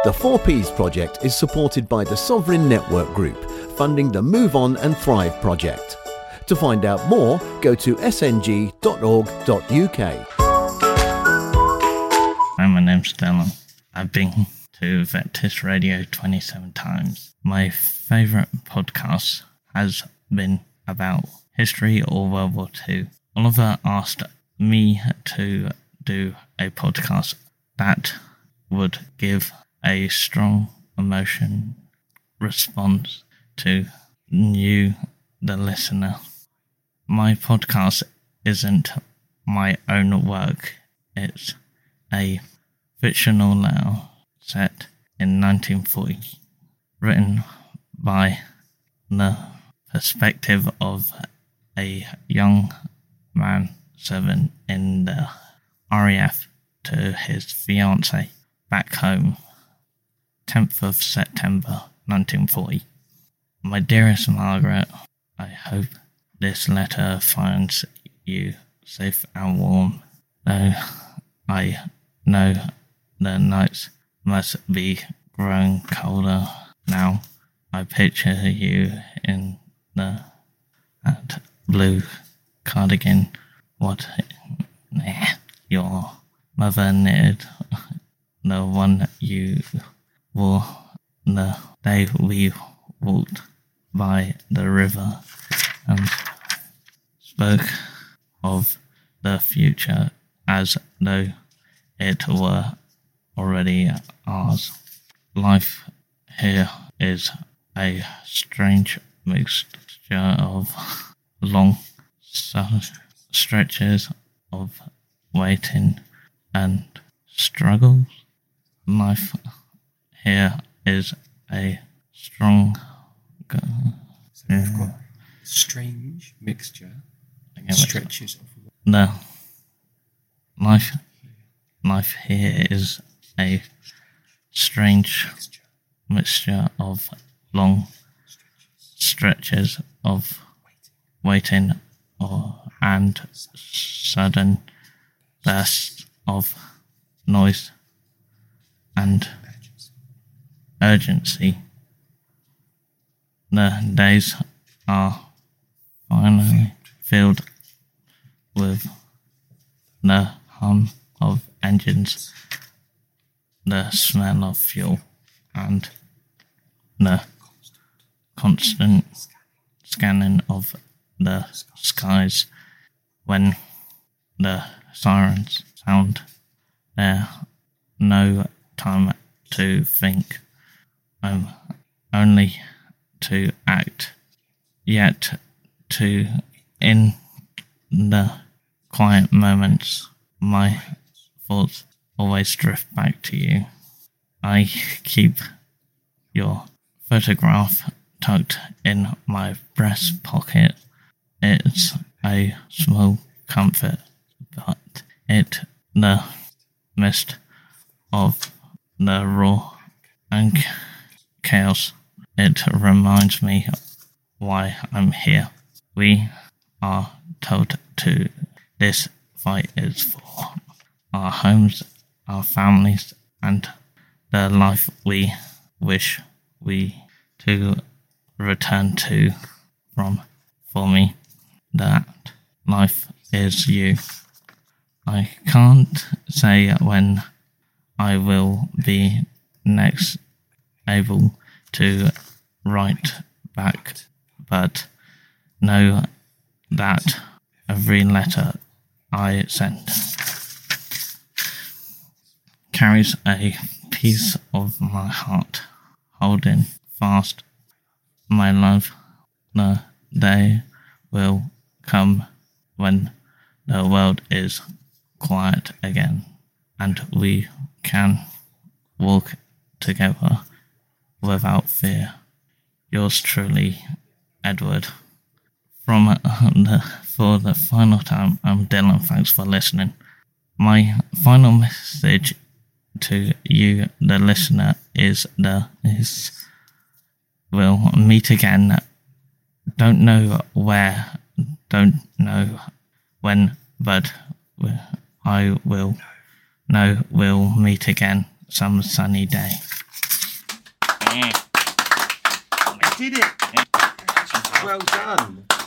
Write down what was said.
The 4Ps project is supported by the Sovereign Network Group, funding the Move On and Thrive project. To find out more, go to sng.org.uk. Hi, my name's Dylan. I've been to Vectis Radio 27 times. My favourite podcast has been about history or World War II. Oliver asked me to do a podcast that would give a strong emotion response to you, the listener. My podcast isn't my own work. It's a fictional novel set in 1940, written by the perspective of a young man serving in the RAF to his fiancée back home, 10th of September 1940. My dearest Margaret, I hope this letter finds you safe and warm, though I know the nights must be growing colder now. I picture you in that blue cardigan what your mother knitted, the one you wore the day we walked by the river and spoke of the future as though it were already ours. Life here is a strange mixture of long stretches of waiting and struggles. Life here is a strange mixture and stretches of the life here is a strange mixture of long stretches of waiting and sudden bursts of noise and urgency. The days are finally filled with the hum of engines, the smell of fuel, and the constant scanning of the skies. When the sirens sound, there's no time to think, only to act. Yet, in the quiet moments, my thoughts always drift back to you. I keep your photograph tucked in my breast pocket. It's a small comfort, but in the midst of the raw and chaos, it reminds me why I'm here. We are told to this fight is for our homes, our families, and the life we wish we to return to. For me, that life is you. I can't say when I will be next able to write back, but know that every letter I send carries a piece of my heart, holding fast my love. The day will come when the world is quiet again and we can walk together without fear. Yours truly, Edward. For the final time, I'm Dylan. Thanks for listening. My final message to you, the listener, is we'll meet again. Don't know where, don't know when, but I will know we'll meet again some sunny day. Yeah. You did it. Well done.